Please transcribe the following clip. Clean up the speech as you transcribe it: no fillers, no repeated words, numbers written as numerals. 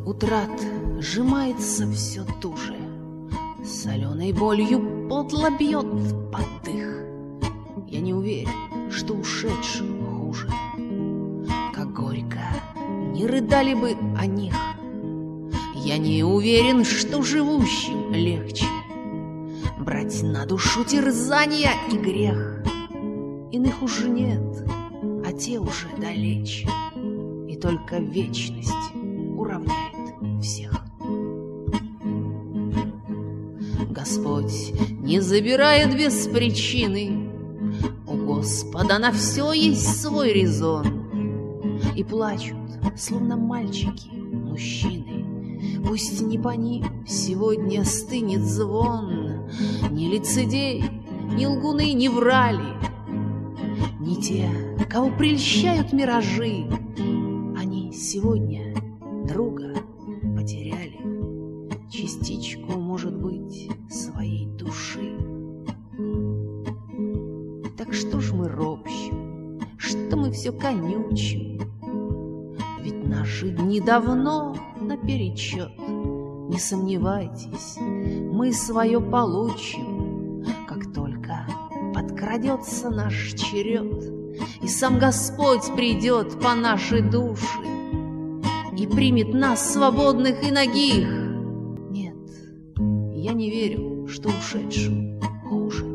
утрат сжимается все туже, соленой болью подло бьет под дых. Я не уверен, что ушедшим хуже. Как горько не рыдали бы о них. Я не уверен, что живущим легче брать на душу терзания и грех. Иных уже нет, а те уже далече, и только вечность уравняет всех. Господь не забирает без причины, у Господа на все есть свой резон. И плачут, словно мальчики, мужчины. Пусть не по ним сегодня стынет звон. Ни лицедей, ни лгуны не врали, не те, кого прельщают миражи. Они сегодня друга потеряли, частичку, может быть, своей души. Так что ж мы ропщим, что мы все конючим? Ведь наши дни давно наперечет. Не сомневайтесь, мы свое получим, как только подкрадется наш черед, и сам Господь придет по нашей душе и примет нас, свободных и нагих. Нет, я не верю, что ушедшим хуже.